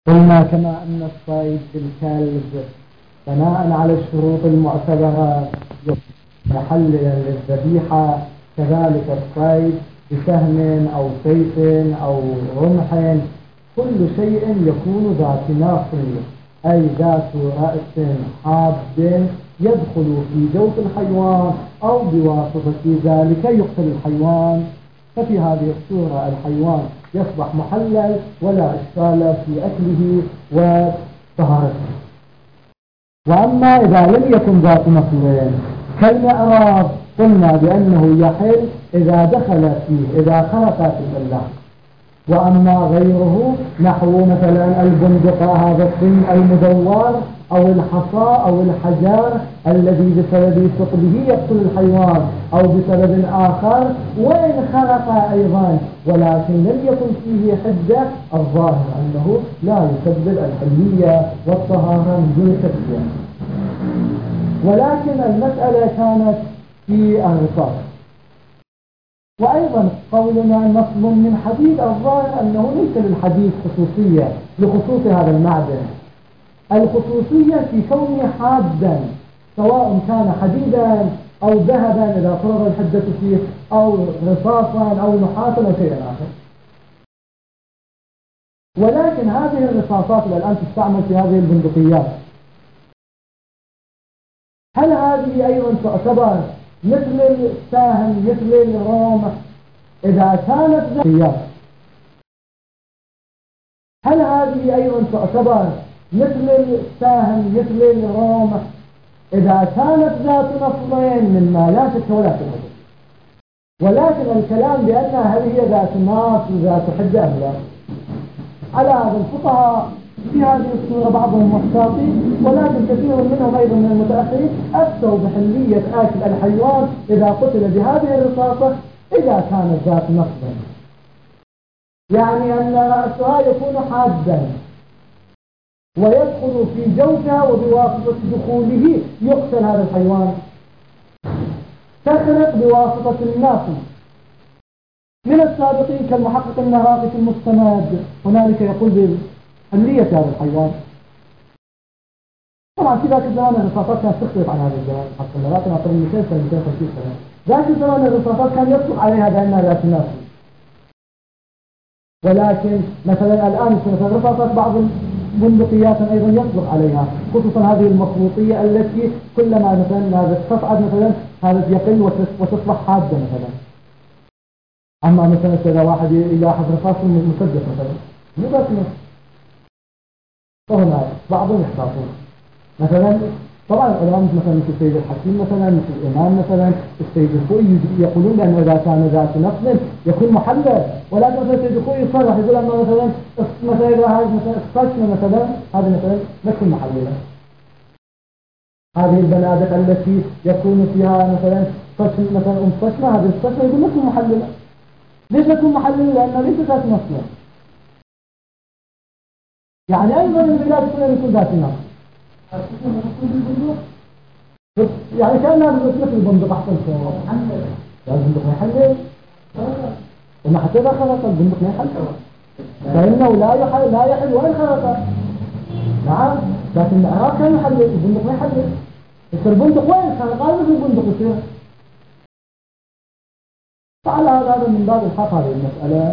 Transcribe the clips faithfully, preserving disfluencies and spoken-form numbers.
قلنا كما أن الصيد بالكلب بناء على الشروط المعتبرة محللا للذبيحة، كذلك الصيد بسهم أو سيف أو رمح كل شيء يكون ذات ناصل أي ذات رأس حاد يدخل في جوف الحيوان أو بواسطة ذلك يقتل الحيوان، ففي هذه الصورة الحيوان يصبح محلل ولا إشكال في أكله وطهارته. وأما إذا لم يكن ذات نصلين كالمعراض قلنا بأنه يحل إذا دخل فيه إذا خرق في اللحم. وأما غيره نحو مثلا البندقة هذا الطين المدور أو الحصى أو الحجار الذي بسبب ثقله يقتل الحيوان أو بسبب آخر وإن خرق أيضا ولكن لم يكن فيه حدة، الظاهر أنه لا يسبب الحلية والطهارة من دون تكفير. ولكن المسألة كانت في الرصاص. وأيضا قولنا نصل من حديد، الظاهر أنه ليس للحديد خصوصية لخصوص هذا المعدن، الخصوصية في كونه حادا سواء كان حديدا أو ذهبا إذا فرض الحدة فيه أو رصاصا أو نحاسا أو شيئا آخر. ولكن هذه الرصاصات الآن تستعمل في هذه البندقيات، هل هذه أيضا تعتبر مثل الساهم مثل الرمح إذا كانت ذاتيات؟ هل هذه أيضا تعتبر مثل الساهم مثل الرمح إذا كانت ذات نصلين مما لا شك ولا شك؟ ولكن الكلام بأنها هل هي ذات ناص وذات حدة أم لا؟ على هذا الفقهاء في هذه الصورة بعضهم محتاطين، ولكن كثير منهم أيضا من المتأخرين أفتوا بحلية آكل الحيوان إذا قتل بهذه الرصاصة إذا كانت ذات نصب، يعني أن رأسها يكون حادا ويدخل في جوفها وبواسطة دخوله يقتل هذا الحيوان، تخرق بواسطة الناصب. من السابقين كالمحقق النراقي في المستند هنالك يقول بحلية هذا الحيوان. طبعا في ذاك الزمان الرصاصات كانت تختلف عن هذا الزمان، محقق النراقي ناطر مئتين سنة مئتين وخمسين سنة، ذاك الزمان الرصاصات كان يطلق عليها بأنها ذات ناصب. ولكن مثلا الآن مثلا الرصاصات بعض البندقيات أيضا يطلق عليها، خصوصا هذه المخروطية التي كلما مثلا هذا تصعد مثلا هذا يقل وتصبح حادة مثلا. أما مثلا إذا واحد يلاحظ رصاص مسدس مثلا مو بس نص، فهنا بعضهم يحتاطون مثلا. طبعا العلماء مثلا مثل السيد الحكيم مثلا مثل الإمام مثلا السيد الخوئي يقولون بأنه إذا كان ذات نصل يكون محلل، ولكن مثلا السيد الخوئي يصرح يقول أنه مثلا مثلا إذا هذه مثلا الصشمة مثلا هذه مثلا ما تكون محللة. هذه البنادق التي يكون فيها مثلا صشم مثلا أم صشمة، هذه الصشمة يقول ما تكون محللة. ليش تكون محللة؟ لأنها ليست ذات نصل. يعني أيضا البلاد كلها يكون ذات نصل، يعني كأنها مثل البندق أحسن صور. البندق ما يحلل، وما حتى إذا خلق البندق ما يحلل، فإنه لا يحل لا يحل وين خلق. نعم، لكن العراق كان يحلل، البندق ما يحلل. بس البندق وين خلق؟ قال مثل البندق يصير. فعلى هذا من باب الحق هذه المسألة.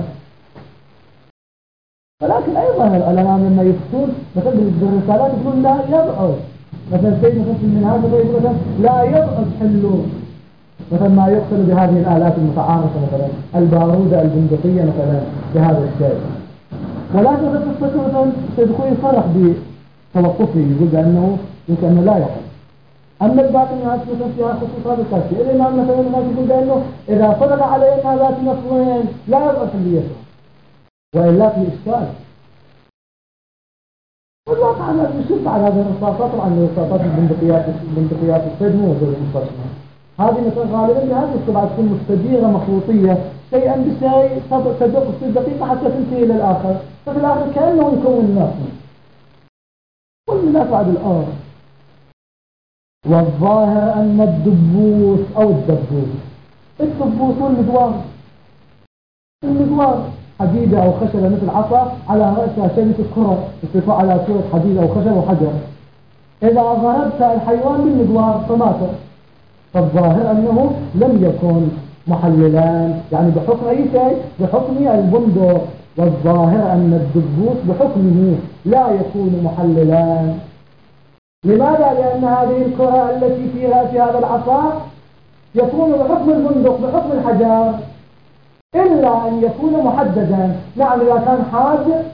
ولكن أيضا العلماء لما يفتون مثلا بالرسالات يقولون لا يبعد، مثلا سيد مثلا من هذا يقول مثلا لا يبعد حلو مثلا ما يقتل بهذه الآلات المتعارفة مثلا البارودة البندقية مثلا بهذا الشيء. ولكن مثلا تستطيع مثلا سيد خوي يصرح بتوقفه يقول بأنه يمكن أنه لا يحل. أما الباقي الناس مثلا فيها خصوص هذا الكافي. الإمام مثلا الناس يقول بأنه إذا صدق على أنها ذات نصلين لا يبعد حليته وإلا في إشكال. والواقع أنا بشوف على هذه الرصاصات، طبعا الرصاصات البندقيات البندقيات الصيد مو زي المستشفى. هذه مثلا غالبا بهذه الطبعة تكون مستديرة مخروطية شيئا بشيء تدق تصير دقيقة حتى تنتهي إلى الآخر، ففي الآخر كأنه يكون نص والمنافع بالآخر. والظاهر أن الدبوس أو الدبوس الدبوس والمدوار المدوار حديدة أو خشبة مثل عصا على رأسها شبكة كرة ارتفاع على صورة حديدة أو خشب وحجر، إذا ضربت الحيوان بالمجوار فمات، فالظاهر أنه لم يكن محللان، يعني بحكم أي شيء، بحكم البندق، والظاهر أن الدبوس بحكمه لا يكون محللان. لماذا؟ لأن هذه الكرة التي في رأس هذا العصا يكون بحكم البندق بحكم الحجر، إلا أن يكون محددا. نعم إذا كان حاد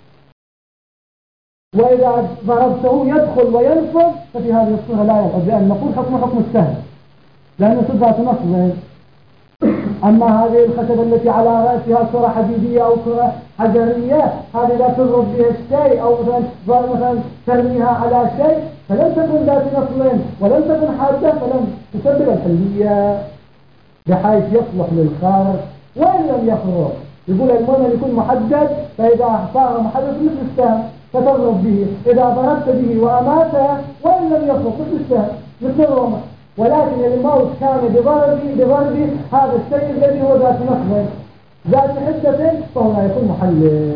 وإذا ضربته يدخل وينفذ ففي هذه الصورة لا يلعب، لأن نقول حكم حكم السهم لأنه صدها نصب. أما هذه الخشبة التي على رأسها كرة حديدية أو كرة حجرية، هذه لا تضرب بها الشيء أو مثلا مثلا ترميها على شيء فلم تكن ذات نصل ولم تكن حادة، فلم تسبب الحلية بحيث يصلح للخارج وإن لم يخرج. يقول المهم أن يكون محدد، فإذا صار محدد مثل السهم فتضرب به، إذا ضربت به وأماته وإن لم يخرج مثل السهم مثل الرمح، ولكن الموت كان بضرب بضرب هذا الشيء الذي هو ذات نصب ذات حدة، فهنا يكون محلل.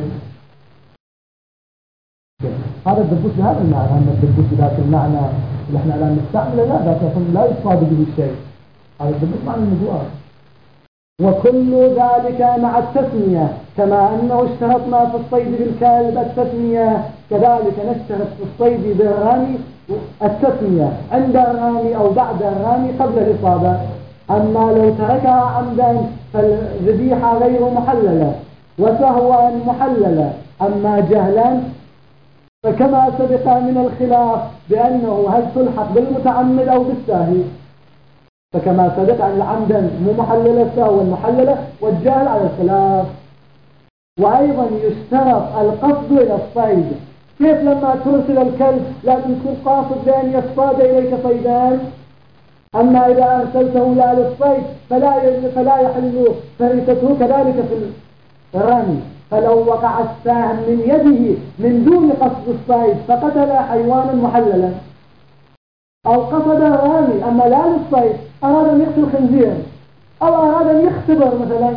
هذا الدبوس بهذا المعنى، أما الدبوس ذات المعنى اللي احنا الآن نستعمله لا، ذات لا يصاد به الشيء، هذا الدبوس معنى النجوار. وكل ذلك مع التسمية، كما أنه اشترطنا في الصيد بالكلب التسمية، كذلك نشترط في الصيد بالرمي التسمية عند الرمي أو بعد الرمي قبل الإصابة. أما لو تركها عمدا فالذبيحة غير محللة وسهوا محللة. أما جهلا فكما سبق من الخلاف بأنه هل تلحق بالمتعمد أو بالساهي، فكما سبق أن العمدا مو محللة سهوا محللة، والجهل على الخلاف. وأيضا يشترط القصد إلى الصيد. كيف لما ترسل الكلب لازم تكون قاصد بأن يصطاد إليك صيدان؟ أما إذا أرسلته لا للصيد فلا فلا يحل فريسته، كذلك في الرمي. فلو وقع السهم من يده من دون قصد الصيد فقتل حيوانا محللا، أو قصد الرامي أما لا للصيد، أراد أن يقتل خنزير أو أراد أن يختبر مثلا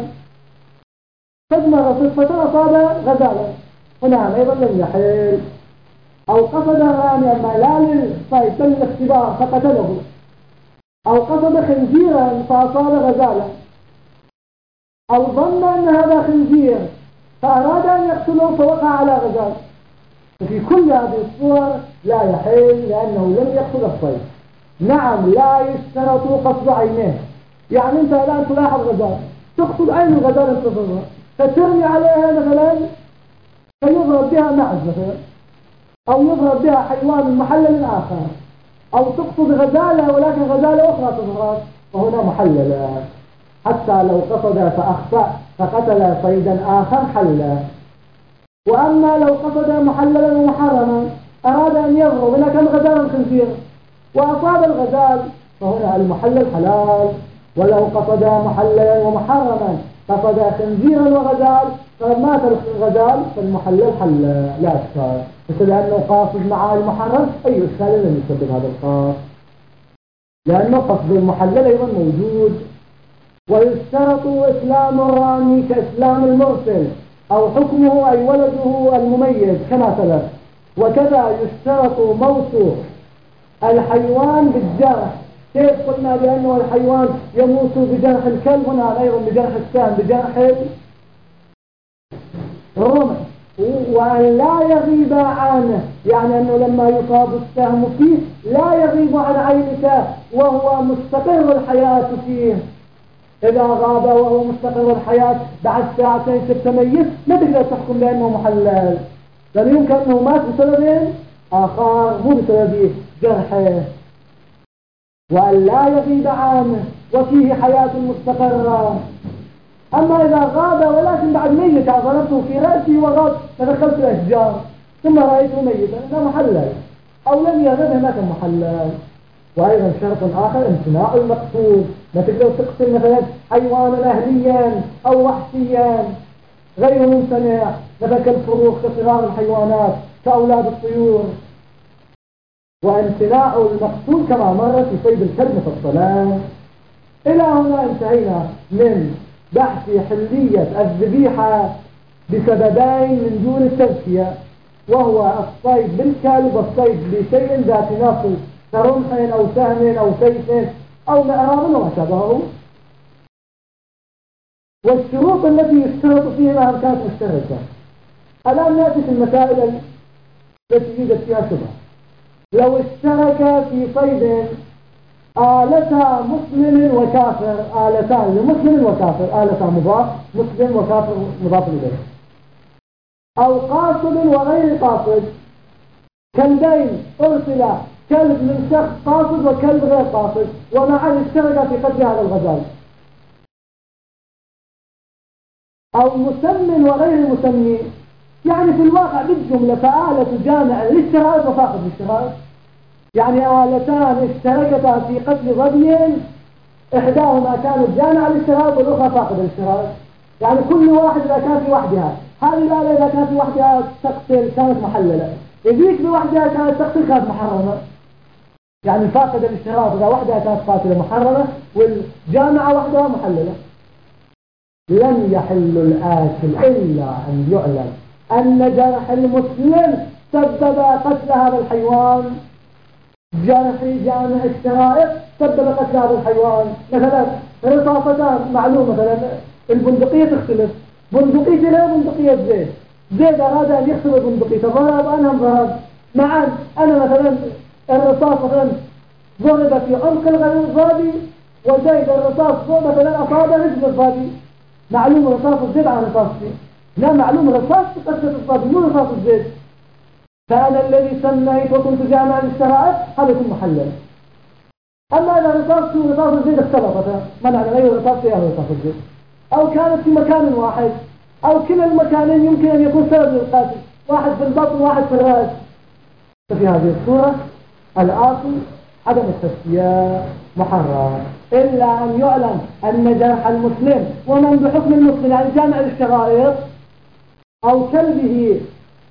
فدمر صدفة أصاب غزالا، هنا أيضا لم يحل. أو قصد الرامي أما لا للصيد بل للاختبار فقتله، أو قصد خنزيرا فأصاب غزالا، أو ظن أن هذا خنزير فأراد أن يقتله فوقع على غزال، ففي كل هذه الصور لا يحل لأنه لم يقصد الصيد. نعم لا يشترط قصد عينيه، يعني أنت الآن تلاحظ غزال تقصد عين الغزال انتظرها فترمي عليها مثلا فيضرب بها معز مثلا، أو يضرب بها حيوان محلل آخر، أو تقصد غزالة ولكن غزالة أخرى تضرب، فهنا محللة. حتى لو قصد فأخطأ فقتل صيدا آخر حل. وأما لو قصد محللا ومحرما أراد أن يضرب لكن غزال الخنزير وأصاب الغزال فهنا المحلل حلال. ولو قصد محللا ومحرما قصد خنزيرا وغزال فمات الغزال فالمحلل حل لا إشكال، مثل لأنه قاصد مع المحرم أي إشكال لم يسبب هذا القاصد، لأنه قصد المحلل أيضا موجود. ويشترط إسلام الرامي كإسلام المرسل أو حكمه أي ولده المميز كما سبق. وكذا يشترط موت الحيوان بالجرح. كيف قلنا بأنه الحيوان يموت بجرح الكلب، هنا أيضا بجرح السهم بجرح الرمح، وأن لا يغيب عنه، يعني أنه لما يصاب السهم فيه لا يغيب عن عينك وهو مستقر الحياة فيه. إذا غاب وهو مستقر الحياة بعد ساعتين تتميز ما تقدر تحكم بأنه محلل، بل يمكن أنه مات بسبب آخر مو بسبب جرحه. وأن لا يغيب عنه وفيه حياة مستقرة. أما إذا غاب ولكن بعد ميت ضربته في رأسي وغاب تدخلت الأشجار ثم رأيته ميتا هذا محلل، أو لم يغب هناك محلل. وأيضا شرط آخر امتناع المقصود، ما تقدر تقتل مثلا حيوانا أهليا أو وحشيا غير ممتنع مثل كالفروخ كصغار الحيوانات كأولاد الطيور. وامتناع المقصود كما مر في صيد الكلب مفصلا. إلى هنا انتهينا من بحث حلية الذبيحة بسببين من دون التزكية، وهو الصيد بالكلب والصيد بشيء ذات نصل كرمح أو سهم أو سيف أو مأرام وما شابهه. والشروط التي يشترط فيها كانت مشتركة. الآن نأتي في المسائل التي يوجد فيها شبهة. لو اشترك في صيد آلتا مسلم وكافر، آلتان لمسلم وكافر، آلتا مضاف مسلم وكافر مضاف إليه، أو قاصد وغير قاصد، كلبين أرسل كلب من شخص قاصد وكلب غير قاصد ومعا اشترك في قتل هذا الغزال، أو مسمن وغير مسمي، يعني في الواقع بالجملة فآلة جامع للشرائط وفاقد للشرائط، يعني آلتان اشتركتا في قتل ظبي، إحداهما كانت جامعة للشرائط والأخرى فاقدة للشرائط، يعني كل واحد إذا كان في وحدها، هذه الآلة إذا كانت في وحدها تقتل كانت محللة، إذيك بوحدها كانت تقتل كانت محرمة، يعني فاقدة للشرائط إذا وحدها كانت قاتلة محرمة والجامعة وحدها محللة. لن يحل الآكل إلا أن يعلم أن جرح المسلم سبب قتل هذا الحيوان، جرح جامع الشرائط سبب قتل هذا الحيوان. مثلا رصاصتان معلوم، مثلا البندقية تختلف، بندقية لا بندقية زيد، زيد أراد أن يختلف البندقية ضرب أنا ضرب معا، أنا مثلا الرصاص مثلا ضرب في عنق الغابي وزيد الرصاص مثلا أصاب رجل الغابي، معلوم رصاص الزيد عن رصاص الزيد، لا معلوم رصاص تقتل الغابي مو رصاص الزيد، فأنا الذي سميت وكنت جامعا للشرائط هذا يكون محلل. أما إذا رصاص ورصاص الزيت اختلطت، منع غير رصاص فيها رصاص الزيت، أو كانت في مكان واحد أو كلا المكانين يمكن أن يكون سبب للقاتل، واحد في البطن وواحد في الرأس، ففي هذه الصورة الأصل عدم التزكية محرم، إلا أن يعلم أن جرح المسلم ومن بحكم المسلم يعني جامع للشرائط أو كلبه،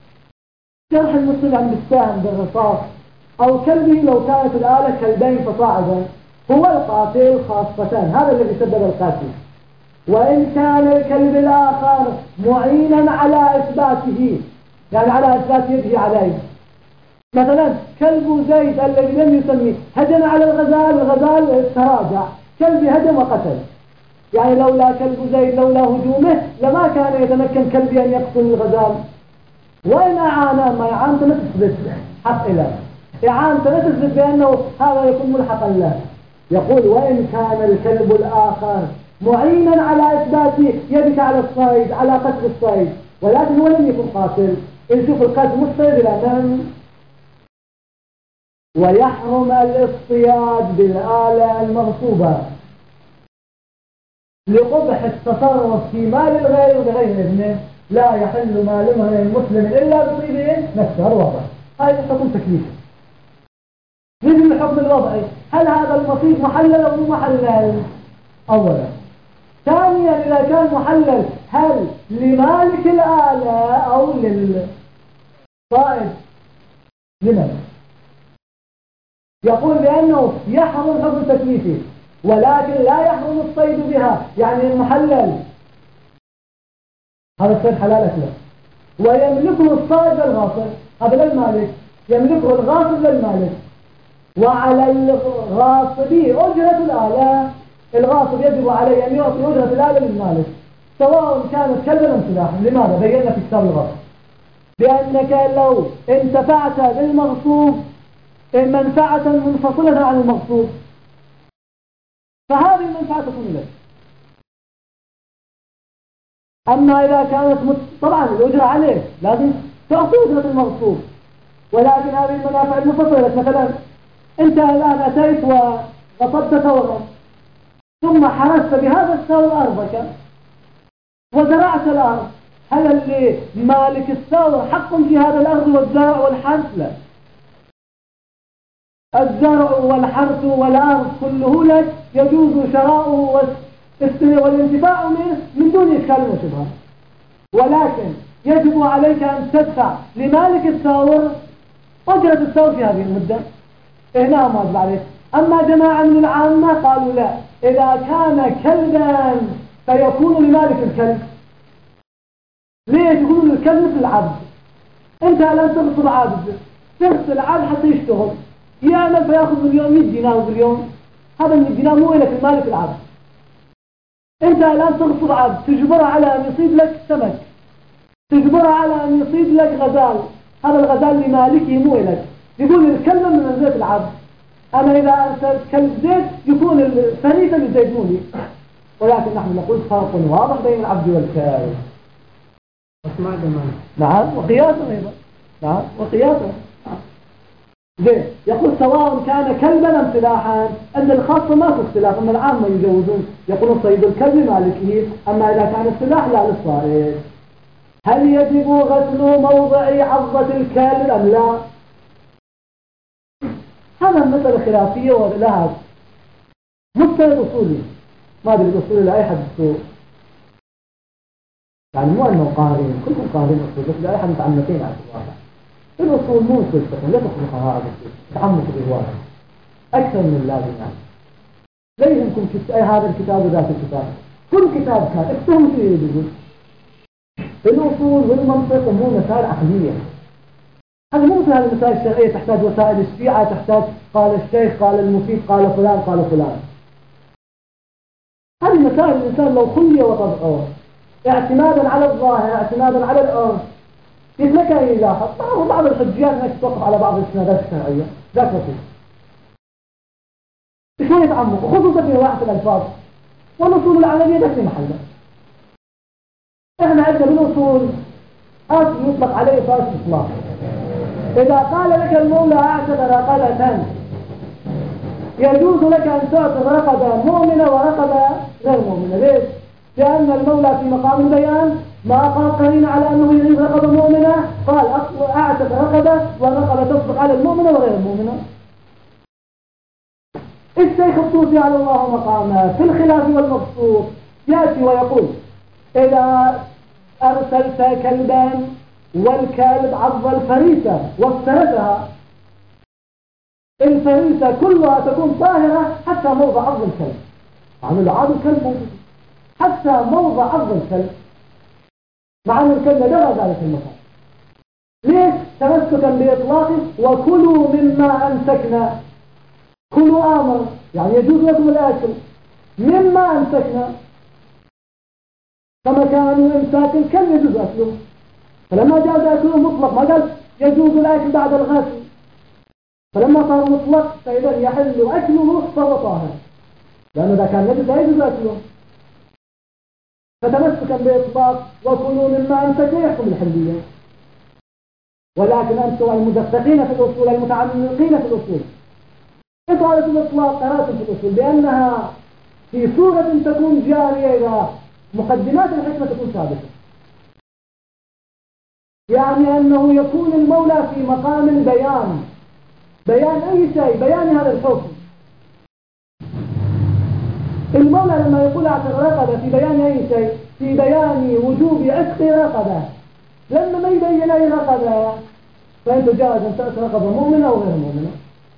جرح المسلم يعني بالسهم بالرصاص، أو كلبه لو كانت الآلة كلبين فصاعدا هو القاتل خاصة، هذا الذي سبب القاتل. وإن كان الكلب الآخر معينا على إثباته، يعني على إثبات يده عليه، مثلا كلب زيد الذي لم يسميه هجم على الغزال، الغزال تراجع، كلبي هجم وقتل، يعني لولا كلب زيد لولا هجومه لما كان يتمكن كلبي أن يقتل الغزال. وإن أعانا ما إعانة لا تثبت حق له، إعانة لا تثبت بأنه هذا يكون ملحقا له. يقول وإن كان الكلب الآخر معينا على إثبات يدك على الصيد على قتل الصيد ولكن هو لم يكن قاتل، نشوف القتل مستند الأمام. ويحرم الاصطياد بالآلة المغصوبة لقبح التصرف في مال الغير بغير إذنه، لا يحل مال امرئ مسلم إلا بطيبه نفسه. الوضع هذا الحكم تكليفي. مثل الحكم الوضعي، هل هذا المصيد محلل أو مو محلل؟ أولا. ثانيا إذا كان محلل هل لمالك الآلة أو للصائد؟ لمن؟ يقول بأنه يحرم الحكم تكليفي ولكن لا يحرم الصيد بها، يعني المحلل هذا الصيد حلال أكله ويملكه الصائد للغاصب، هذا للمالك، يملكه الغاصب للمالك. وعلى الغاصب أجرة الآلة، الغاصب يجب عليه أن يعطي أجرة الآلة للمالك سواء كانت كلبا أم سلاحا. لماذا؟ بينا في كتاب الغصب بأنك لو انتفعت بالمغصوب منفعة منفصلة عن المغصوب فهذه المنفعة تكون لك. أما إذا كانت مت... طبعا الأجرة عليه لازم تعطي أجرة المغصوب، ولكن هذه المنافع المنفصلة. مثلا أنت الآن أتيت وغصبت ثورا ثم حرست بهذا الثور أرضك وزرعت الأرض، هل اللي مالك الثور حق في هذا الأرض والزرع والحرث؟ لا، الزرع والحرث والأرض كله لك، يجوز شراؤه والانتفاع منه من دون إشكال وشبهة، ولكن يجب عليك أن تدفع لمالك الثور أجرة الثور في هذه المدة. هنا ما أجب عليك. أما جماعة من العامة قالوا لا، إذا كان كلبا فيكون لمالك الكلب ليش؟ يقولون الكلب مثل العبد. أنت الآن تغصب عبد، تغسل عبد حتى يشتغل، يعمل فيأخذ باليوم مئة دينار باليوم، هذا مئة دينار مو لك، المالك العبد. أنت الآن تغصب عبد، تجبره على أن يصيد لك سمك، تجبره على أن يصيد لك غزال، هذا الغزال لمالكه مو لك. يقول الكلب من منزلة العبد، أنا إذا أرسلت كلب زيت يكون الفريسة للزيت مو لي. ولكن نحن نقول فرق واضح بين العبد والكلب. اسمع كمان. نعم، وقياسه أيضا. نعم، وقياسه. زين، يقول سواء كان كلبا أم سلاحا. عند الخاصة ما في اختلاف، أما العامة يجوزون يقولون صيد الكلب مالكه، أما إذا كان السلاح لا للصائد. هل يجب غسل موضع عضة الكلب أم لا؟ هذا مسألة خلافية ولها مستند أصولي، ما أدري الأصول لأي حد السوء، يعني مو أنه قارين، كلكم قارين أصول، بس لأي حد متعمقين على الواقع. الأصول مو أصول فقه، لا تخلق هذا الأصول، تعمق بالواقع أكثر من اللازم. يعني لا يهمكم هذا الكتاب وذاك الكتاب، كل كتاب كان اكتبوا شيء يقول. الأصول والمنطق مو مسائل عقلية، هذه مو مثل هذه المسائل الشرعية تحتاج وسائل الشيعة، تحتاج قال الشيخ قال المفيد قال فلان قال فلان. هذه مسائل الإنسان لو خلي وطبعه اعتمادا على الظاهر اعتمادا على الأرض يتلك أن يلاحظ. بعض الحجيات هناك توقف على بعض السندات الشرعية ذاك وقت شوية تعمق، وخصوصا في واحد الألفاظ والأصول العملية ذات في محلها. احنا عندنا بالأصول أصل يطلق عليه فاس إطلاق. إذا قال لك المولى أعتق رقبة يجوز لك أن تعتق رقبة مؤمنة ورقبة غير مؤمنة. ليش؟ لأن المولى في مقام البيان ما قال قرين على أنه يريد رقبة مؤمنة، قال أعتق رقبة والرقبة تصدق على المؤمنة وغير المؤمنة. الشيخ الطوسي على الله مقامه في الخلاف والمبسوط يأتي ويقول إذا أرسلت كلبا والكلب عض الفريسة وافترسها، الفريسة كلها تكون طاهرة حتى موضع عض الكلب، مع أنه عض الكلب موجود حتى موضع عض الكلب، مع أن الكلب لغى ذلك المكان. ليش؟ تمسكا بإطلاقه وكلوا مما أمسكنا، كلوا آمر يعني يجوز لكم الأكل مما أمسكنا، فما كانوا إمساك الكلب يجوز أكله، فلما جاز أكله مطلق ما قال يجوز الأكل بعد الغسل، فلما صار مطلق فإذا يحل أكله فهو طاهر، لأنه إذا كان نجس لا يجوز أكله. فتمسكا بإطلاق وكلوا مما أمسكنا يحكم الحلية. ولكن أنتم المدققين في الأصول المتعمقين في الأصول إطالة الإطلاق قرأتم في الأصول بأنها في صورة تكون جارية إلى مقدمات الحكمة تكون ثابتة، يعني أنه يكون المولى في مقام البيان، بيان أي شيء، بيان هذا الحكم. المولى لما يقول اعتق رقبة في بيان أي شيء، في بيان وجوب عتق رقبة، لما ما يبين أي رقبة فأنت جائز أن تعتق رقبة مؤمنة أو غير مؤمنة.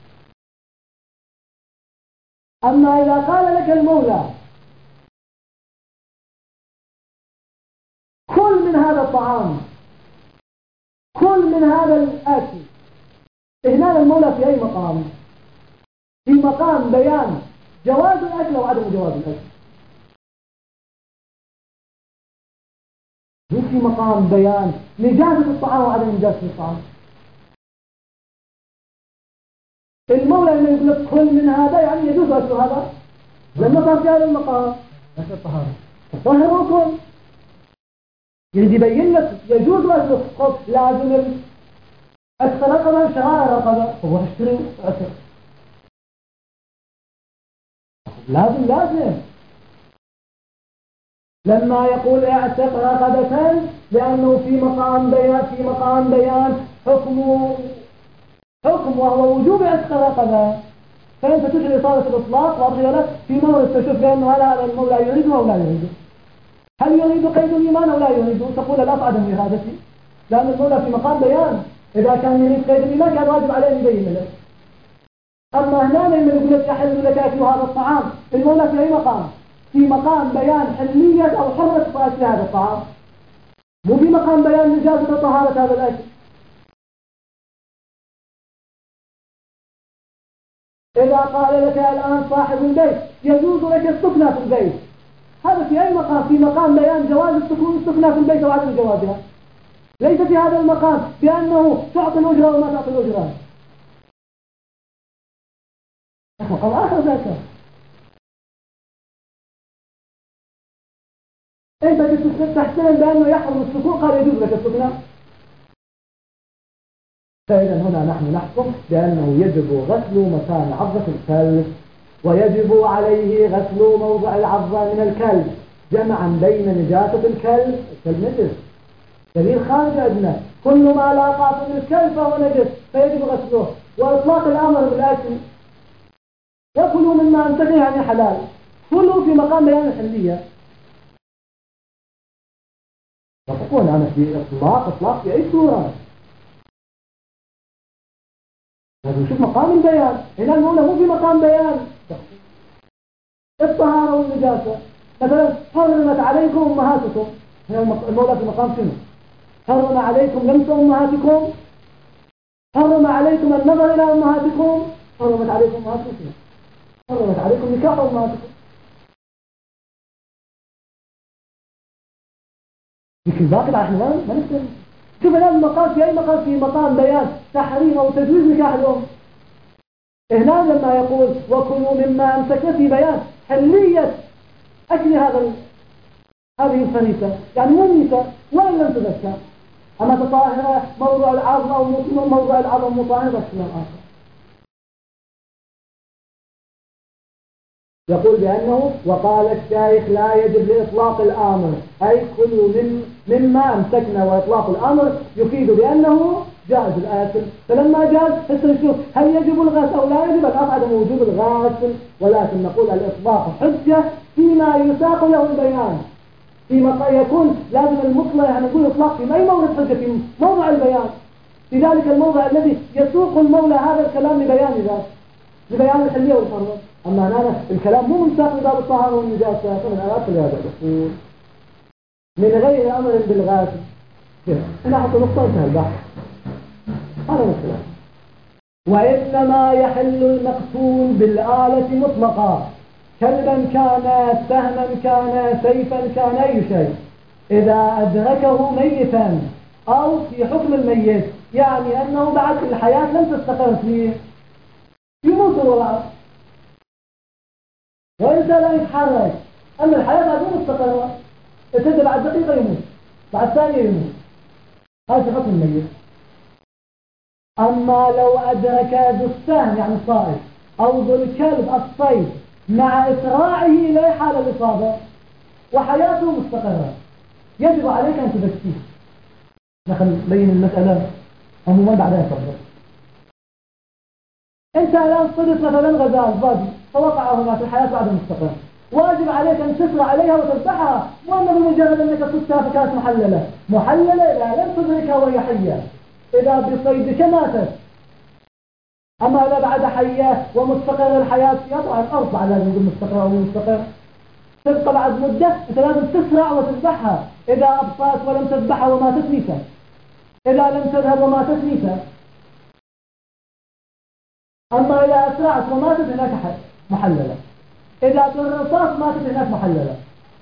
أما إذا قال لك المولى كل من هذا الطعام كل من هذا الأكل، هنا المولى في أي مقام؟ في مقام بيان جواز الأكل أو عدم جواز الأكل، مو في مقام بيان نجاسة الطعام وعدم نجاسة الطعام. المولى لما يقول لك كل من هذا يعني يجوز أكل هذا، لما صار في هذا المقام أكل الطهارة الطهر ركن، يريد يبين لك يجوز أكل الخبز، لازم أكثر رقبة شرائع رقبة هو اشتري أكل، لازم لازم لما يقول اعتق رقبة لأنه في مقام بيان في مقام بيان حكمه حكم وهو وجوب عتق رقبة، فأنت تجري إطالة الإطلاق وأرجع لك في مورد تشوف بأنه هل هذا المولى يريده أو لا يريده، هل يريد قيد الإيمان أو لا يريده، تقول لا أصعد من إرادتي، لأن المولى في مقام بيان، إذا كان يريد قيد الإيمان كان واجب عليه أن يبين لك. أما هنا لما يقول لك يحل لك أكل هذا الطعام، المولى في أي مقام؟ في مقام بيان حلية أو حرة أكل هذا الطعام، مو في مقام بيان نجاسة وطهارة هذا الأكل. إذا قال لك الآن صاحب البيت يجوز لك السكنة في البيت، هذا في أي مقام؟ في مقام بيان جواز السكنة في البيت وعدم جوازها، ليس في هذا المقام بأنه تعطي الأجرة وما تعطي الأجرة، مقام آخر ذاك. أنت تحتمل بأنه يحرم السكون، قال يجوز لك السكنة. فإذا هنا نحن نحكم بأنه يجب غسل مكان عضة الكلب، ويجب عليه غسل موضع العضة من الكلب، جمعا بين نجاسة الكلب، الكلب نجس دليل خارج عندنا، كل ما لاقى من الكلب فهو نجس فيجب غسله، وإطلاق الأمر بالأكل، وكلوا مما أمسكه يعني حلال، كلوا في مقام بيان الحلية. تقول أنا في إطلاق إطلاق في أي صورة، لازم نشوف مقام البيان. هنا المولى مو في مقام بيان الطهارة والنجاسة. مثلا حرمت عليكم أمهاتكم، هنا المولى في مقام شنو؟ حرم عليكم لمس أمهاتكم، حرم عليكم النظر إلى أمهاتكم، حرمت عليكم أمهاتكم شنو؟ حرمت عليكم نكاح أمهاتكم. لكن باقي نحن ما نستمع. شوف الآن المقام في أي مقام؟ في مقام بيان تحريم أو تجويز نكاح الأم. هنا لما يقول وكلوا مما أمسكنا في بيان حلية أكل هذا هذه الفريسة، يعني مو ميتة وإن لم تذكر، أما تطاهر موضوع العظم أو موضوع العظم مطاهر بشكل آخر. يقول بأنه وقال الشيخ لا يجب لإطلاق الآمر، أي كلوا من مما أمسكنا، وإطلاق الآمر يفيد بأنه جائز الآكل. فلما جاز نشوف هل يجب الغسل أو لا يجب، الأصل عدم وجوب الغسل، ولكن نقول الإطلاق حجة فيما يساق له البيان، فيما يكون لازم المطلق، يعني نقول إطلاق في أي موضع حجة، في موضع البيان، في ذلك الموضع الذي يسوق المولى هذا الكلام لبيان ذلك، لبيان الحلية والحرمة. أما أنا الكلام مو منساق لباب الطهارة والنجاسة، فمن أواصل هذا الأصول من غير أمر بالغاسل. هنا حط نقطة انتهى البحث، هذا مشكلة. وإنما يحل المقتول بالآلة مطلقا، كلبا كان، سهما كان، سيفا كان، أي شيء، إذا أدركه ميتا أو في حكم الميت، يعني أنه بعد الحياة لم تستقر فيه، يموت الوضع وإنسان لا يتحرك، أما الحياة غير مستقرة، ابتدى بعد دقيقة يموت، بعد ثانية يموت، هذا في حكم الميت. أما لو أدرك ذو السهم يعني الصائد أو ذو الكلب الصيد مع إسراعه إليه حال الإصابة وحياته مستقرة، يجب عليك أن تبكيه. نحن نبين المسألة عموما بعدها يصبر. أنت الآن صدت مثلا غزال بادي فوقع هنا في الحياة بعد المستقرة، واجب عليك أن تسرع عليها وتذبحها، وأن بمجرد أنك تصدها فكانت محللة محللة إذا لم تدركها وهي حية، إذا بصيدك ماتت. أما إذا بعد حية ومستقر الحياة يطلع الأرض بعد لازم يكون مستقر أو مستقر، تبقى بعد مدة أنت لازم تسرع وتذبحها، إذا أبطأت ولم تذبحها وماتت ميتة، إذا لم تذهب وماتت ميتة. أما إذا أسرعت وماتت هناك محللة، إذا بالرصاص ماتت هناك محللة.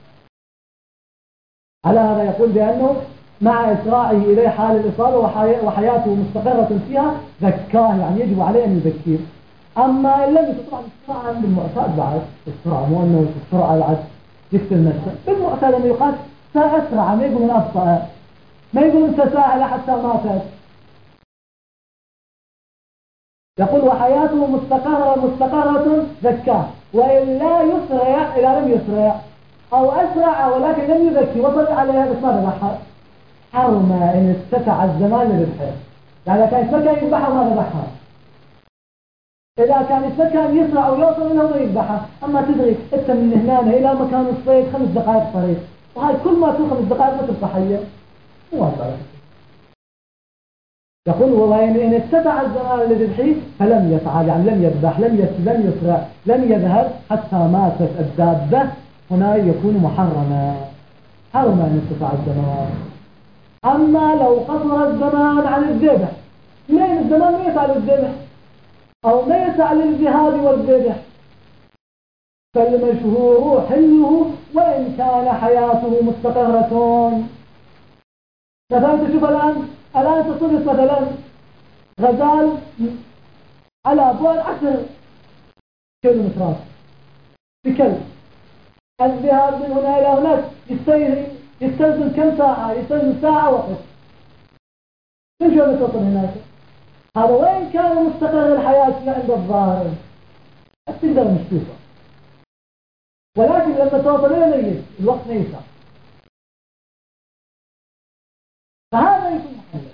على هذا يقول بأنه مع إسراعه إليه حال الإصابة وحياته مستقرة فيها ذكاه، يعني يجب عليه أن يذكيه. أما إن لم يستطع السرعة بالمعتاد بعد السرعة، مو أنه السرعة بعد يقتل نفسه، بالمعتاد أنه يقال سأسرع، ما يقول من أبطأ، ما يقول أنت ساهل حتى ماتت. يقول وحياته مستقرة مستقرة ذكاه، وإلا يسرع إذا لم يسرع، أو أسرع ولكن لم يذكي وصل عليها بس ما ذبحها، حرم إن اتسع الزمان لذبحها. يعني إذا كان يتمكن يذبحها وما ذبحها، إذا كان يتمكن يسرع ويوصل منها وما يذبحها. أما تدري أنت من هنا إلى مكان الصيد خمس دقائق طريق، وهاي كل ما تكون خمس دقائق ما تبقى حية، مو هذا. يقول وإن اتسع الزمان لذبحه فلم يفعل، يعني لم يذبح، لم لم يسرع، لم يذهب حتى ماتت الدابة، هنا يكون محرما، حرم أن اتسع الزمان. أما لو قصر الزمان عن الذبح، لين الزمان ما يسعى للذبح أو ما يسعى للجهاد والذبح، فالمشهور حله وإن كان حياته مستقرة. فأنت شوف الآن الآن تصرف مثلا غزال على بعد عشر كيلومترات بكلب، الذهاب من هنا إلى هناك يستلزم كم ساعة؟ يستلزم ساعة وقت. كم شو بتوصل هناك؟ هذا وين كان مستقر الحياة عند الظاهر تقدر مش تشوفه، ولكن لما توصل إلى ميت الوقت ما يسع. فهذا يكون محلل.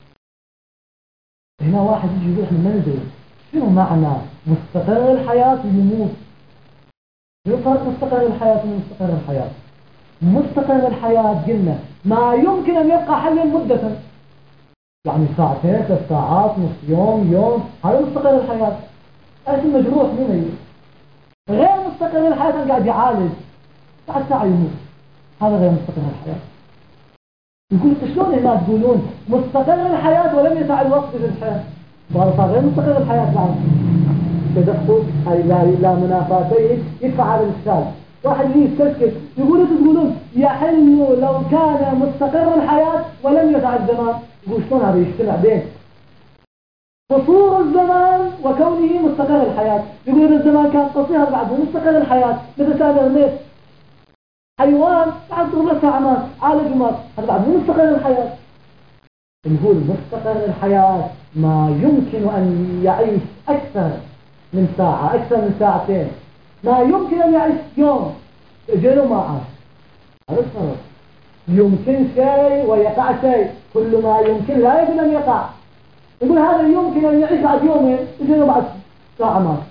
هنا واحد يجي يقول احنا ما ندري شنو معنى مستقر الحياة ويموت. شنو فرق مستقر الحياة ومستقر الحياة؟ مستقر الحياة قلنا ما يمكن أن يبقى حيا مدة، يعني ساعتين ثلاث ساعات نص يوم يوم، هذا مستقر الحياة. ايش المجروح منه؟ غير مستقر الحياة قاعد يعالج بعد ساعة يموت، هذا غير مستقر الحياة. يقول شلون هنا تقولون مستقر الحياة ولم يسع الوقت في الحياة؟ وهذا صار غير مستقر الحياة بعد. تدخل هاي لا لا منافاتين يدفع على الإشكال. واحد ليه يستشكل يقول انتم تقولون يحل لو كان مستقر الحياة ولم يسع الزمان. يقول شلون هذا يجتمع بين قصور الزمان وكونه مستقر الحياة؟ يقول إذا الزمان كان قصير بعد مستقر الحياة، مثل سابق الميت حيوان بعد ربع ساعة مات عالج ومات، هذا بعد مستقر الحياة. نقول مستقر الحياة ما يمكن أن يعيش أكثر من ساعة، أكثر من ساعتين، ما يمكن أن يعيش يوم جلو ما عاش. هذا الفرق. يمكن شيء ويقع شيء، كل ما يمكن لا يمكن أن يقع. يقول هذا يمكن أن يعيش بعد يومين جلو بعد ساعة مات.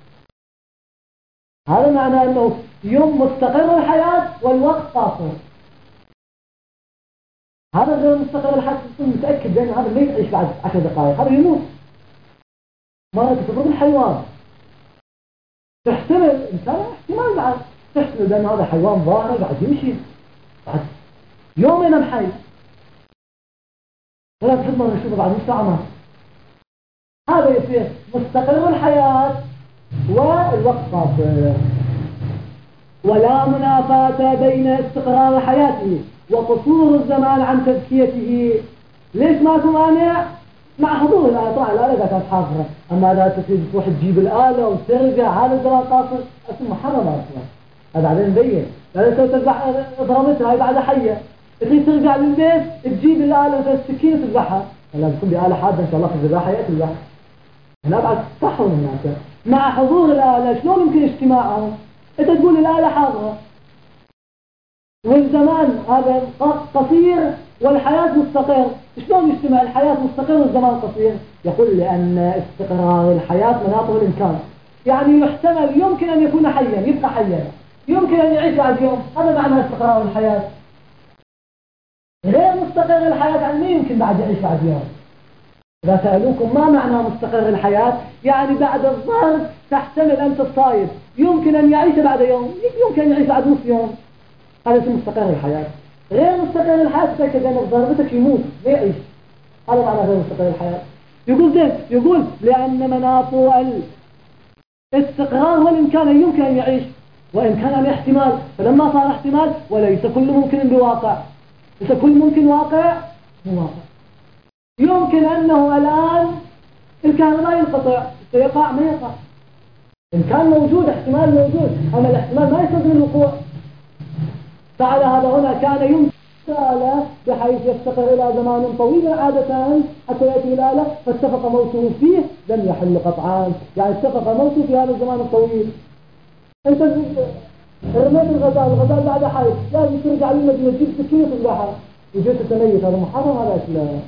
هذا معناه أنه يوم مستقر الحياة والوقت قاصر. هذا غير مستقر الحياة متأكد لأن هذا ما يعيش بعد عشر دقائق، هذا يموت. مرة تفرض الحيوان تحتمل إنسان احتمال بعد تحتمل لأن هذا حيوان ظاهر قاعد يمشي بعد يومين الحي، ولا تحب مرة نشوفه بعد نص ساعة مات. هذا يصير مستقر الحياة والوقت قاصر. ولا منافاة بين استقرار حياته وقصور الزمان عن تزكيته. ليش ما تمانع؟ مع حضور الآلة. طبعا الآلة كانت حاضرة، أما إذا تريد تروح تجيب الآلة وترجع هذا الزمان قاصر اسمه محرم أصلا. هذا بعدين نبين. لا تسوي تذبح ضربتها هاي بعدها حية، تريد ترجع للبيت تجيب الآلة مثل السكين تذبحها، لازم تكون بآلة حادة إن شاء الله في الذباحة يأتي الذبح. هنا بعد تحرم هناك مع حضور الآلة. شلون يمكن اجتماعهم؟ أنت تقول الآلة حاضرة والزمان هذا قصير والحياة مستقر، شلون يجتمع الحياة مستقر والزمان قصير؟ يقول لأن استقرار الحياة مناطه الإمكان، يعني يحتمل يمكن أن يكون حيا يبقى حيا، يمكن أن يعيش بعد يوم، هذا معنى استقرار الحياة. غير مستقر الحياة يعني ما يمكن بعد يعيش بعد يوم. إذا سألوكم ما معنى مستقر الحياة؟ يعني بعد الظهر تحتمل أنت الصايد يمكن أن يعيش بعد يوم، يمكن أن يعيش بعد نصف يوم، هذا اسمه مستقر الحياة. غير مستقر الحياة تأكد أن ضربتك يموت ما يعيش، هذا معنى غير مستقر الحياة. يقول زين، يقول لأن مناط الاستقرار والإمكان يمكن أن يعيش وإمكان الاحتمال، فلما صار احتمال وليس كل ممكن بواقع، ليس كل ممكن واقع بواقع. يمكن أنه الآن الكهرباء ينقطع سيقع ما يقع، إن كان موجود احتمال موجود، أما الاحتمال ما يستلزم الوقوع. فعلى هذا هنا كان يمكن الآلة بحيث يستقر إلى زمان طويل عادة حتى يأتي الآلة فاتفق موته فيه لم يحل قطعان، يعني اتفق موته في هذا الزمان الطويل. أنت رميت الغزال، الغزال بعد حي لازم ترجع للمدينة تجيب سكينة تذبحها وجيت تميت، هذا محرم هذا أكله.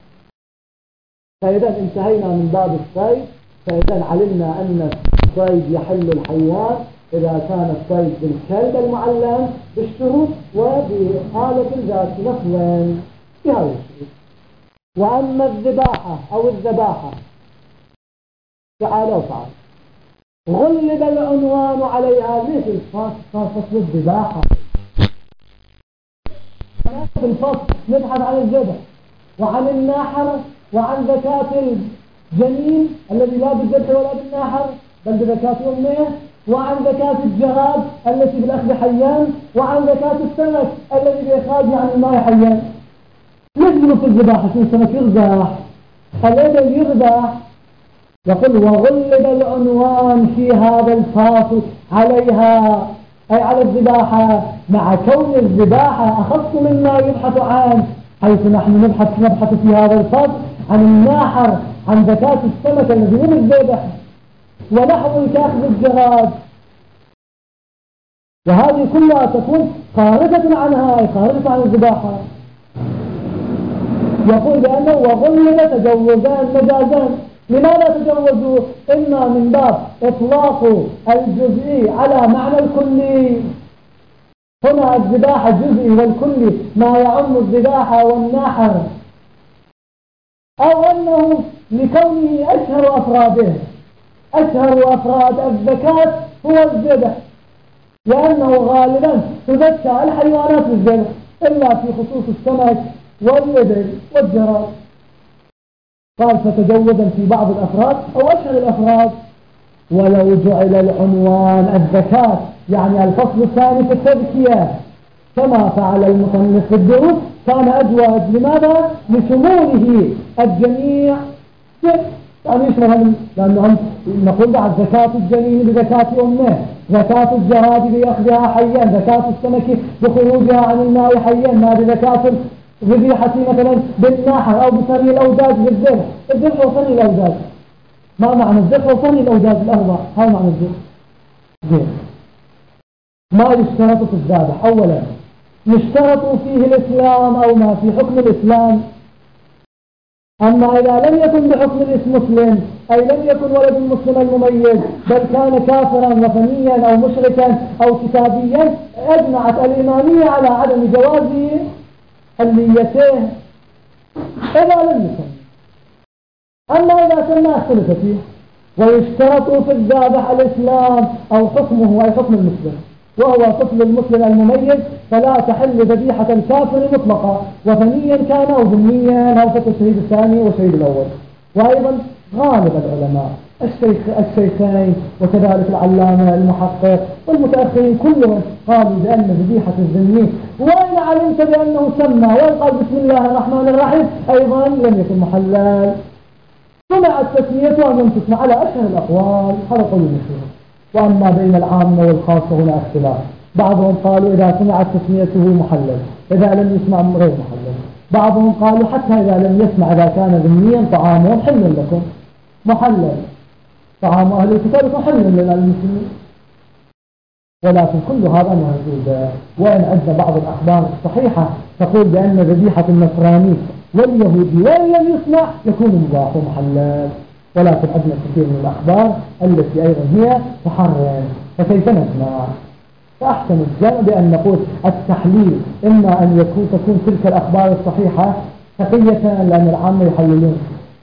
فإذا انتهينا من باب الصيد، فإذا علمنا أن الصيد يحل الحيوان إذا كان الصيد بالكلب المعلم بالشروط وبآلة ذات نفذ بهذا الشروط. وأما الذباحة أو الذباحة تعالوا تعالوا غلب العنوان عليها. ليش فصل الذباحة؟ في الفصل نبحث عن الذبح وعن الناحر وعن زكاة الجنين الذي لا بالذبح ولا بالناحر بل بزكاة أمه، وعن زكاة الجراد التي بالأخذ حيان، وعن زكاة السمك الذي بإخراجه عن الماء حيان. يجب في الذباحة في السمك يربح، الذي يربح. يقول وغلب العنوان في هذا الفاصل عليها أي على الذباحة، مع كون الذباحة أخص مما يبحث عنه، حيث نحن نبحث نبحث في هذا الفصل عن الناحر، عن زكاة السمك الذي هو الذبح ونحو كأخذ الجراد، وهذه كلها تكون خارجة عنها أي خارجة عن الذباحة. يقول بأنه وغلب تجوزان مجازان. لماذا تجوزوا؟ إما من باب إطلاق الجزئي على معنى الكلي، هنا الذباحة الجزئي والكلي ما يعم الذباحة والناحر، أو أنه لكونه أشهر أفراده، أشهر أفراد الزكاة هو الذبح، لأنه غالبا تزكى الحيوانات بالذبح إلا في خصوص السمك والإبل والجراد. قال فتجوزا في بعض الأفراد أو أشهر الأفراد. ولو جعل العنوان الزكاة يعني الفصل الثاني في التزكية كما فعل المصنف في الدروس كان أجوز. لماذا؟ لشموله الجميع، يعني يشمل، لأنه نقول بعد زكاة الجنين بزكاة أمه، زكاة الجراد بأخذها حيا، زكاة السمك بخروجها عن الماء حيا، ما بزكاة الذبيحة مثلا بالناحر أو بصني الأوداج بالذبح. الذبح وصني الأوداج، ما معنى الذبح وصني الأوداج الأربع؟ هاي معنى الذبح. زين، ما يشترط في الذبح؟ أولا يشترط فيه الإسلام أو ما في حكم الإسلام. أما إذا لم يكن بحكم الاسم مسلم أي لم يكن ولد المسلم المميز بل كان كافرا وثنيا أو مشركا أو كتابيا، أجمعت الإمامية على عدم جواز الليته إذا لم يكن. أما إذا كان اختلف فيه. ويشترط في الذابح الإسلام أو حكمه أي حكم المسلم، وهو طفل المسلم المميز، فلا تحل ذبيحة الكافر مطلقا وثنيا كان أو ذميا أو فتى الشهيد الثاني والشهيد الأول. وأيضا غالب العلماء الشيخ الشيخين وكذلك العلامة المحقق والمتأخرين كلهم قالوا بأن ذبيحة الذمي وإن علمت بأنه سمى وقال بسم الله الرحمن الرحيم أيضا لم يكن محلال. سمعت تسميته أن تسمع على أشهر الأقوال، هذا قول المشهور. وأما بين العامة والخاصة هنا اختلاف، بعضهم قالوا إذا سمعت تسميته محلل، إذا لم يسمع غير محلل. بعضهم قالوا حتى إذا لم يسمع إذا كان ذميا طعامهم حل لكم محلل، طعام أهل الكتاب يكون حل للمسلمين. ولكن كل هذا موجود. وإن عندنا بعض الأخبار الصحيحة تقول بأن ذبيحة النصراني واليهودي وإن لم يسمع يكون مباح ومحلل، ولكن عندنا كثير من الأخبار التي أيضا هي تحرم، فكيف نسمع؟ فأحسن الجمع بأن نقول التحليل إما أن يكون تكون تلك الأخبار الصحيحة تقية لأن العامة يحللون،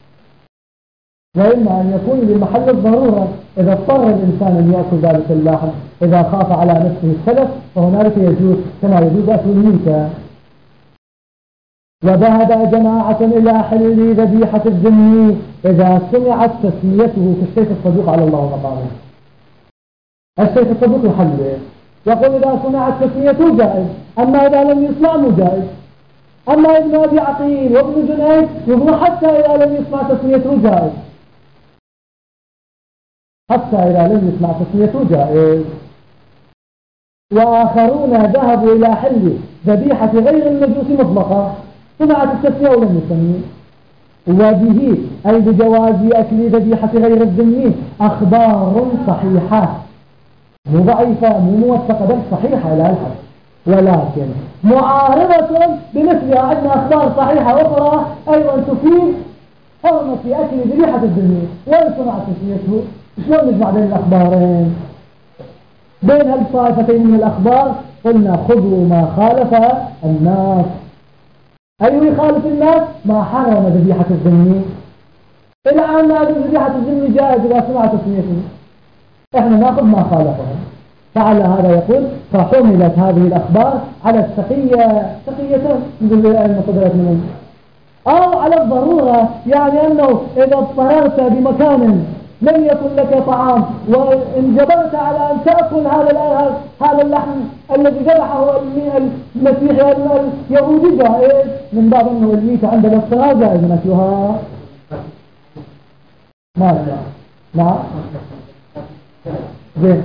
وإما أن يكون لمحل الضرورة إذا اضطر الإنسان أن يأكل ذلك اللحم، إذا خاف على نفسه السلف فهنالك يجوز كما يجوز أكل الميتة. وذهب جماعة إلى حل ذبيحة الذمي إذا سمعت تسميته كالشيخ الصدوق على الله مقامه. الشيخ الصدوق يحلل يقول إذا سمعت تسميته جائز، أما إذا لم يسمع مو جائز. أما ابن أبي عقيل وابن جنيد يقول حتى إذا لم يسمع تسميته جائز، حتى إذا لم يسمع تسميته جائز. وآخرون ذهبوا إلى حل ذبيحة غير المجوس مطلقة، سمعت التسمية ولم يسمي، وبه أي بجواز أكل ذبيحة غير الذمي أخبار صحيحة مو ضعيفة مو موثقة بل صحيحة إلى الحد، ولكن معارضة بمثلها عندنا أخبار صحيحة أخرى أيضا تفيد حرمة أكل ذبيحة الذمي. وإن سمعت تسميته شلون نجمع بين الأخبارين؟ بين هالطائفتين من الأخبار قلنا خذوا ما خالف الناس. أي يخالف الناس؟ ما حرم ذبيحة الذمي. الآن نأخذ ذبيحة الذمي جائز إذا سمعت تسميته، إحنا نأخذ ما خالفه. فعلى هذا يقول فحملت هذه الأخبار على التقية تقية من قدرة من أو على الضرورة، يعني أنه إذا اضطررت بمكان لم يكن لك طعام وانجبرت على أن تأكل هذا هذا اللحم الذي ذبحه المسيح اليهودي جائز، من باب أنه الميتة عند الاضطرار جائز أكلها. ماذا؟ نعم زين.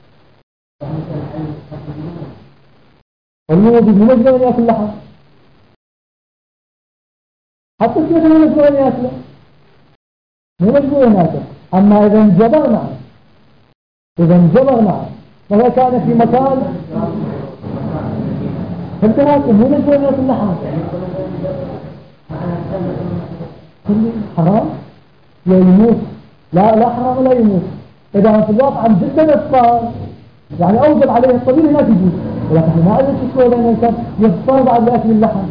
الموجود مو مجبور أن يأكل لحم، حتى الشيخ مو مجبور أن يأكله، مو مجبور أن يأكله. أما إذا انجبرنا إذا انجبرنا فإذا كان في مكان فانت هاكل مو مجبور أن يأكل لحم. حرام لا يموت، لا لا حرام ولا يموت. إذا في الواقع جدا اضطر يعني أوجب عليه الطبيب ما تجوز، ولكن ما أدري شو بين الإنسان يضطر بعد أكل اللحم.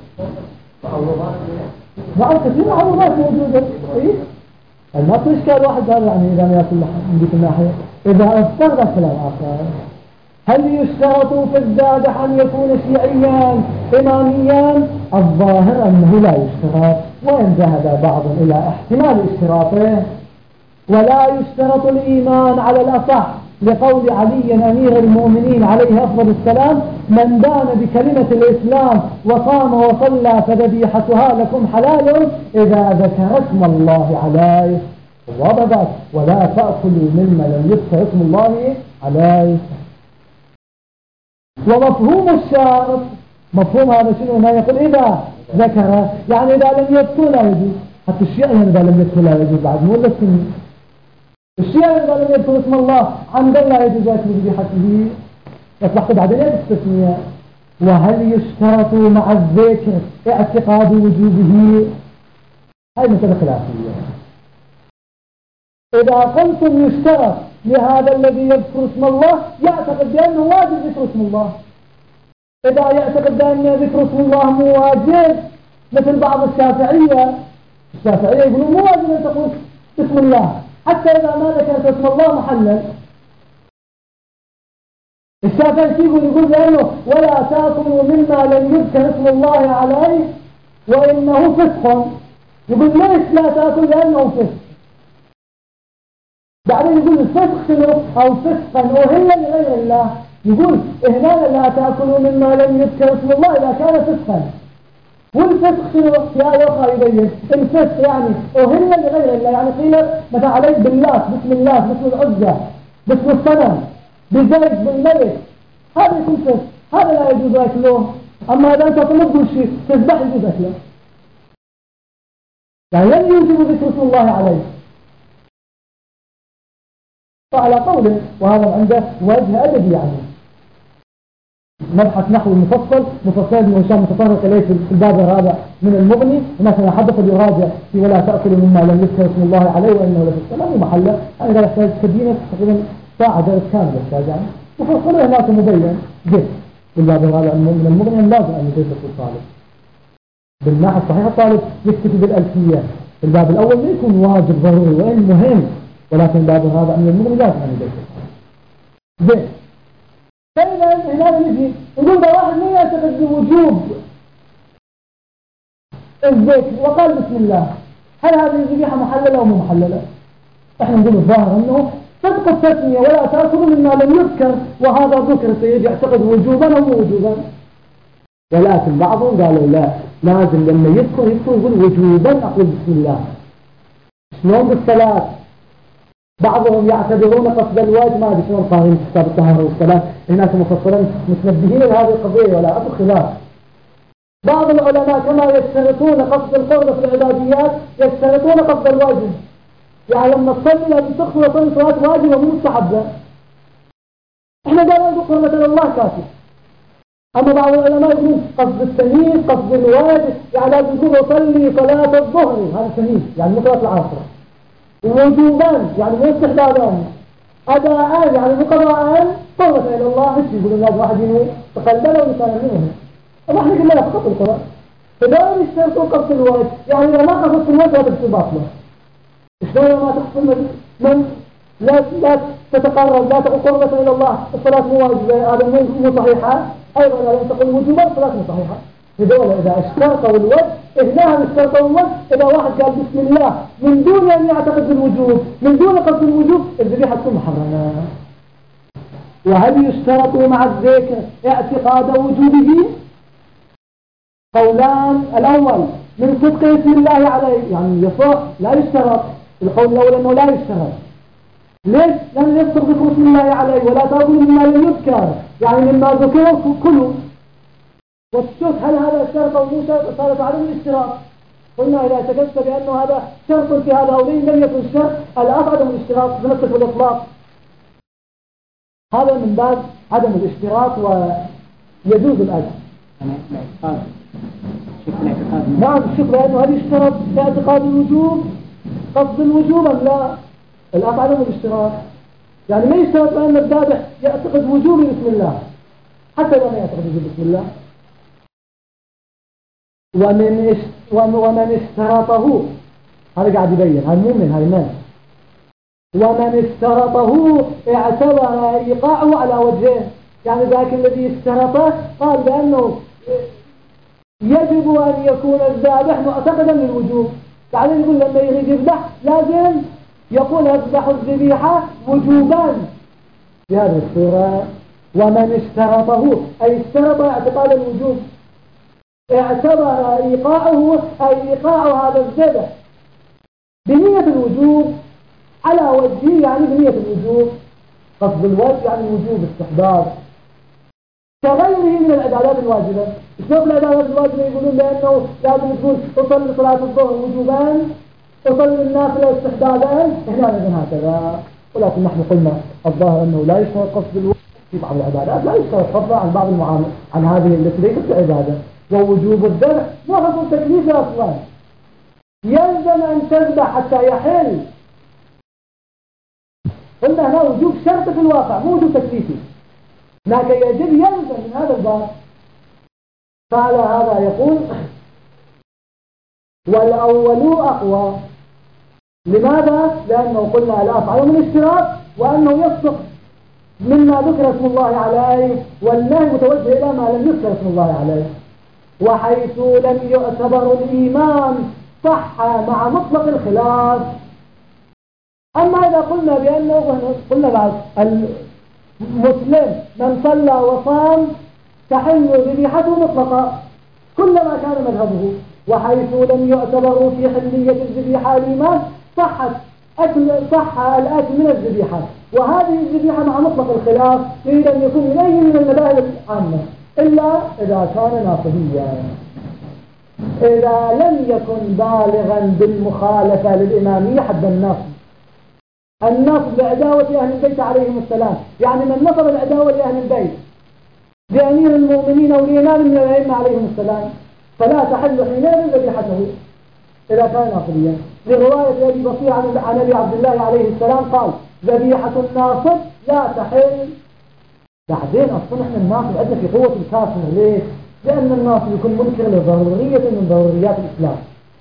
نعم كثير معروضات موجودة. إيه ما في إشكال واحد قال يعني إذا ما يأكل لحم من ذيك الناحية. إذا اضطر ذا كلام آخر. هل يشترط في الذابح أن يكون شيعيا إماميا؟ الظاهر أنه لا يشترط، وإن ذهب بعض إلى احتمال اشتراطه. ولا يشترط الإيمان على الأصح لقول علي أمير المؤمنين عليه أفضل السلام: من دان بكلمة الإسلام وقام وصلى فذبيحتها لكم حلال إذا ذكر اسم الله عليه. وضبط ولا تأكلوا مما لم يذكر اسم الله عليه. ومفهوم الشرط مفهوم هذا شنو؟ ما يقول إذا ذكر، يعني إذا لم يذكر لا يجوز. حتى الشيعة إذا لم يذكر لا يجوز بعد، مو السنة. الشيعة إذا لم يذكر اسم الله عمدا لا يجوز أكل ذبيحته. يصلح بعدين التسمية. وهل يشترط مع الذكر اعتقاد وجوبه؟ هاي مسألة خلافية. إذا قلتم يشترط لهذا الذي يذكر اسم الله يعتقد بأنه واجب ذكر اسم الله. إذا يعتقد بأن ذكر اسم الله مو واجب، مثل بعض الشافعية الشافعية يقولون مو واجب أن تقول اسم الله حتى إذا ما ذكرت اسم الله محلل. الشافعي يقول يقول بأنه ولا تأكلوا مما لم يذكر اسم الله عليه وإنه فسق. يقول ليش لا تأكل؟ لأنه فسق. بعدين يقول الفسق شنو؟ أو فسقا أهل لغير الله. يقول هنا لا تأكلوا مما لم يذكر اسم الله إذا كان فسقا. والفسق شنو؟ يا يوخى يبين الفسق يعني أهل لغير الله، يعني قيل مثلا عليك بالله بسم الله بسم العزة بسم الصنم بزيد بالملك، هذا يكون فسق، هذا لا يجوز أكله. أما إذا أنت تطلب شيء تذبح يجوز أكله، يعني لن يوجب ذكر اسم الله عليه. فعلى قوله وهذا عنده وجه أدبي، يعني مبحث نحو مفصل مفصل ابن هشام متطرق إليه في الباب الرابع من المغني، مثلا حدث يراجع في ولا تأكلوا مما لم يذكر اسم الله عليه وإنه لفي السلام ومحله، يعني لا يحتاج تبيينه تقريبا ساعة درس كامل يحتاج، يعني مفصله هناك مبين جد في الباب الرابع من المغني. لازم أن يدرس الطالب بالناحية الصحيحة. الطالب يكتفي بالألفية في الباب الأول ما يكون واجب ضروري وإن مهم، ولكن الباب الرابع من المغني لازم أن يدرس زين. فإذا هنا نجي نقول ده واحد ما يعتقد بوجوب الذكر وقال بسم الله، هل هذه الذبيحة محللة أو مو محللة؟ احنا نقول الظاهر أنه صدق التسمية ولا تأكلوا مما لم يذكر، وهذا ذكر سيجي يعتقد وجوبا أو وجوبا. ولكن بعضهم قالوا لا، لازم لما يذكر يذكر يقول وجوبا أقول بسم الله. شلون بالصلاة؟ بعضهم يعتبرون قصد الوجه، ما ادري شلون قارين في كتاب الطهارة والصلاة، هناك مفصلا متنبهين لهذه القضية ولا أبو خلاف. بعض العلماء كما يشترطون قصد القرب في العباديات يشترطون قصد الوجه، يعني لما تصلي لازم تقصد وتصلي صلاة واجبة مو مستحبة. احنا قالوا نقول قربة الله كافي. أما بعض العلماء يقولون قصد التمييز قصد الوجه، يعني لازم تقول أصلي صلاة الظهر، هذا التمييز يعني مو صلاة العصر. وجوبان يعني مو استحبابان، أداءان يعني مقضاءان، قربة إلى الله. مش يقولون لازم واحد ينوي تقلله ويصلي منهم، طبعا احنا قلنا لا فقط القرآن. فدائما يشترطون قصد الوجه، يعني إذا ما قصدت الوجه لا تقصد باطله. شلون ما تحصل من لا لا تتقرب، لا تقول قربة إلى الله، الصلاة مو واجبة، هذا مو صحيحة. أيضا لا تقول وجوبا، الصلاة مو صحيحة. هذول إذا اشترطوا الوجه، إذناهم اشترطوا الوجه. إذا واحد قال بسم الله من دون أن يعتقد بالوجوب، من دون قصد الوجوب، الذبيحة تكون محرمة. وهل يشترط مع الذكر اعتقاد وجوبه؟ قولان. الأول من صدق اسم الله عليه، يعني يصح، لا يشترط. القول الأول أنه لا يشترط. ليش؟ لأن يصدق ذكر اسم الله عليه، ولا تأكلوا مما لم يذكر، يعني مما ذكره كلوا. والشك هل هذا شرط أو مو شرط؟ صارت عليه الاشتراط. قلنا إذا اعتقدت بأنه هذا شرط في هذا أو لم يكن شرط، الأصل عدم الاشتراط بنفسك بالإطلاق. هذا من باب عدم الاشتراط ويجوز الأجر. نعم الشك لأنه هل يشترط في اعتقاد الوجوب قصد الوجوب أم لا؟ الأصل عدم الاشتراط، يعني ما يشترط بأن الذابح يعتقد وجوب بسم الله حتى لو ما يعتقد وجوب بسم الله. ومن ومن اشترطه، هذا قاعد يبين، هذا مو من هاي من ومن اشترطه اعتبر ايقاعه على وجهه، يعني ذاك الذي اشترطه قال بأنه يجب أن يكون الذابح معتقدا للوجوب. بعدين يقول لما يريد يذبح لازم يقول اذبح الذبيحة وجوبا بهذه الصورة. ومن اشترطه أي اشترط اعتقاد الوجوب، اعتبر ايقاعه أي ايقاع هذا الذبح بنية الوجوب على وجهه، يعني بنية الوجوب. قصد الوجه يعني وجوب استحباب كغيره من العبادات الواجبة. شوف العبادات الواجبة يقولون لأنه لازم تقول أصلي صلاة الظهر وجوبان، أصلي النافلة استحبابان، إحنا نقول هكذا. ولكن نحن قلنا الظاهر أنه لا يشترط قصد الوجه في بعض العبادات، لا يشترط فضلا عن بعض المعامل عن هذه التي ليست عبادة. ووجوب الذبح مو حكم تكليفي أصلا، يلزم أن تذبح حتى يحل. قلنا هنا وجوب شرط في الواقع مو وجوب تكليفي، لكن يجب يلزم من هذا الباب. فعلى هذا يقول والأول أقوى. لماذا؟ لأنه قلنا الأفعل من اشتراط، وأنه يصدق مما ذكر اسم الله عليه، والنهي متوجه إلى ما لم يذكر اسم الله عليه. وحيث لم يعتبر الإيمان صح مع مطلق الخلاف. أما إذا قلنا بأنه قلنا بعد المسلم من صلى وصام تحل ذبيحته مطلقة كلما كان مذهبه. وحيث لم يعتبروا في حلية الذبيحة الإيمان صحت أكل صح الأكل من الذبيحة، وهذه الذبيحة مع مطلق الخلاف يريد أن يكون إليه من المذاهب العامة إلا إذا كان ناصبيا. إذا لم يكن بالغا بالمخالفة للإمامية حد النصب. النصب لعداوة أهل البيت عليهم السلام، يعني من نصب العداوة لأهل البيت لأمير المؤمنين أو لإمام من الأئمة عليهم السلام فلا تحل حينئذ ذبيحته إذا كان ناصبيا. لرواية أبي بصير عن أبي عبد الله عليه السلام قال ذبيحة الناصب لا تحل. بعدين أصلا احنا الناصب عندنا في قوة الكافر. ليش؟ لأن الناصب يكون منكر لضرورية من ضروريات الإسلام،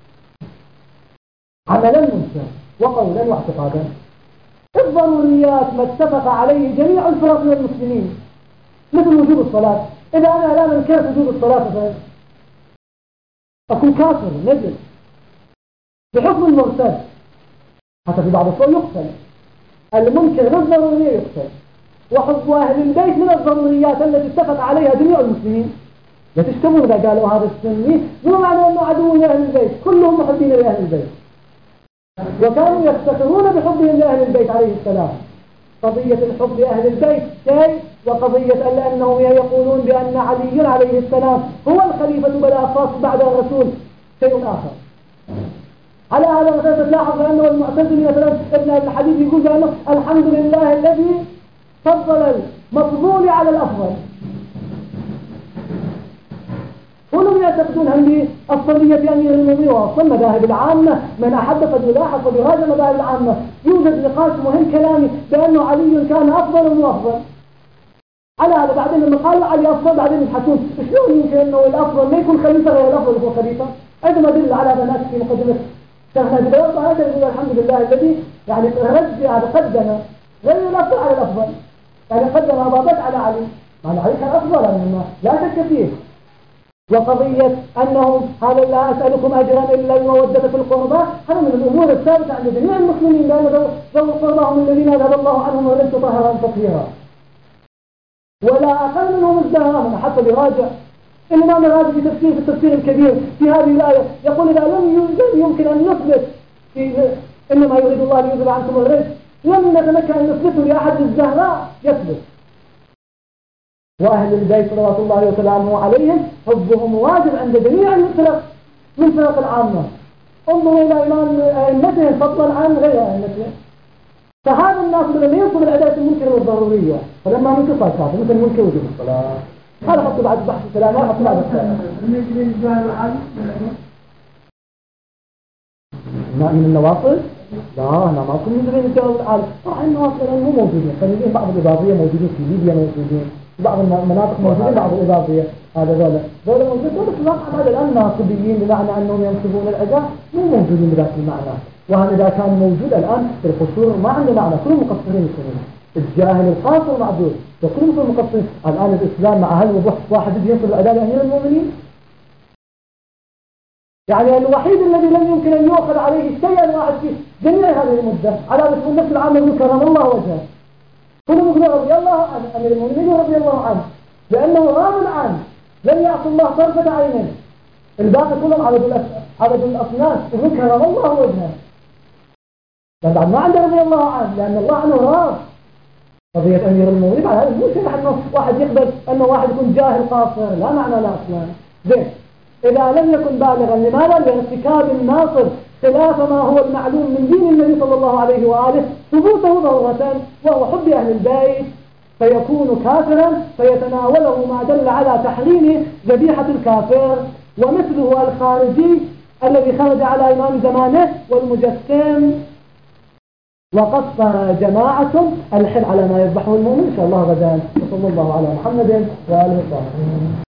عملا منكر وقولا واعتقادا. الضروريات ما اتفق عليه جميع الفرق من المسلمين مثل وجوب الصلاة. إذا أنا لا منكر وجوب الصلاة أكون كافر نجد بحكم المرتد، حتى في بعض الصور يقتل. المنكر للضرورية يقتل. وحب أهل البيت من الضروريات التي اتفق عليها جميع المسلمين. لا تشتموا إذا قالوا هذا السني مو معنى أنه عدو لأهل البيت، كلهم محبين لأهل البيت، وكانوا يفتخرون بحبهم لأهل البيت عليه السلام. قضية الحب لأهل البيت شيء، وقضية أنهم يقولون بأن علي عليه السلام هو الخليفة بلا خاص بعد الرسول شيء آخر. على هذا مثلا تلاحظ أنه المعتزلي مثلا ابن الحديث يقول بأنه الحمد لله الذي فضل المفضول على الأفضل. كلهم يعتقدون هذه أفضلية أمير المؤمنين. وأصلا المذاهب العامة من أحب قد يلاحظ وبهذا المذاهب العامة يوجد نقاش مهم كلامي بأنه علي كان أفضل وأفضل. على هذا بعدين لما قال علي أفضل بعدين يبحثون شلون يمكن أنه الأفضل ما يكون خليفة غير الأفضل يكون خليفة. عندما دل على بنات في مقدمة شيخنا جبريل هذا يقول الحمد لله الذي يعني رجع قدم غير الأفضل على الأفضل، يعني قدم أبا بكر على علي، مع علي كان أفضل منه لا شك فيه. وقضية أنهم هذا لا أسألكم أجرا إلا المودة في القربى، هذا من الأمور الثابتة عند جميع المسلمين، لأن ذو القربى هم الذين أذهب الله عنهم وليس طهرا تطهيرا، ولا أقل منهم ازدهاما. حتى يراجع الإمام الرازي في تفسير في التفسير الكبير في هذه الآية يقول إذا لم يمكن أن نثبت في إنما يريد الله ليذهب عنكم الرجس، لم نتمكن أن نثبته لأحد الزهراء يثبت. وأهل البيت صلوات الله وسلامه عليهم حبهم واجب عند جميع الفرق من فرق العامة. انظروا إلى إمام أئمتهم فضلا عن غير أئمتهم. فهذا الناس من اللي ينصب العدالة المنكرة والضرورية، فلما منكر صار كافر مثل منكر وجوب الصلاة. هذا حطوا بعد بحث السلام، هذا حطوا بعد السلام. من النواصل؟ لا أنا ما كنت ندري نتجاوز العالم. طبعا النواصل مو موجودين، خليهم بعض الإباضية موجودين في ليبيا، موجودين بعض المناطق موجودين، بعض الإباضية هذا ذولا ذولا موجودين. بس الواقع هذا الآن ناصبيين بمعنى أنهم ينصبون الأداء، مو موجودين بذات المعنى. وهذا إذا كان موجود الآن في القصور ما عنده معنى، كلهم مقصرين يكونون. الجاهل القاصر معذور، وكلهم يكونوا مقصرين. الآن الإسلام مع هالوضوح واحد ينصب الأداء لأمير المؤمنين، يعني الوحيد الذي لم يمكن أن يؤخذ عليه شيئا واحد في جميع هذه المدة على بسم النفس العامة يقول كرم الله وجهه، كلهم يقولون رضي الله عنه، أمير المؤمنين رضي الله عنه، لأنه راض عنه لم يعصي الله طرفة عين. الباقي كلهم عبد عبد الأصنام يقول كرم الله وجهه، بعد ما عنده رضي الله عنه لأن الله عنه راض. قضية أمير المؤمنين هذا مو شيء أنه واحد يقبل أنه واحد يكون جاهل قاصر، لا معنى لا أصلا. زين إذا لم يكن بالغا لماذا؟ لارتكاب الناصر خلاف ما هو المعلوم من دين النبي صلى الله عليه وآله ثبوته ضرورة، وهو حب أهل البيت، فيكون كافرا فيتناوله ما دل على تحريم ذبيحة الكافر. ومثله الخارجي الذي خرج على إمام زمانه والمجسم. وقصر جماعة الحل على ما يذبحه المؤمن إن شاء الله غدا. وصلى الله على محمد وآله وصحبه.